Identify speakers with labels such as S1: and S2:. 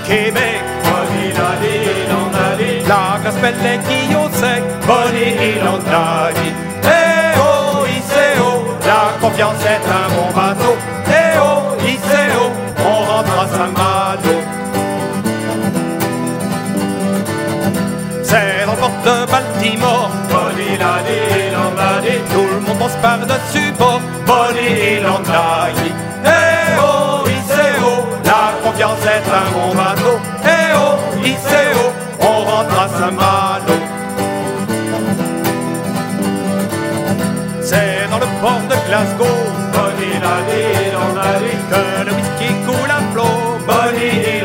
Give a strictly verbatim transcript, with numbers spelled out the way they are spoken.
S1: Québec.
S2: Bonnie la ville en allée,
S1: La glace belle qui au sec.
S2: Bonnie il en allée.
S1: Eh oh, Iseo, la confiance est un bon bateau. Eh oh, Iseo, on rentre à Saint-Malo. C'est dans le port de Baltimore.
S2: Bonnie la ville en allée,
S1: Tout le monde pense par-dessus bord.
S2: Bonnie il en allée.
S1: Eh oh, Iseo, la confiance est un bon bateau. Eh oh, Iseo, on rentre à Saint-Malo. C'est dans le port de Glasgow
S2: Bonnie la ville en allée,
S1: que le whisky coule à flot.
S2: Bonnie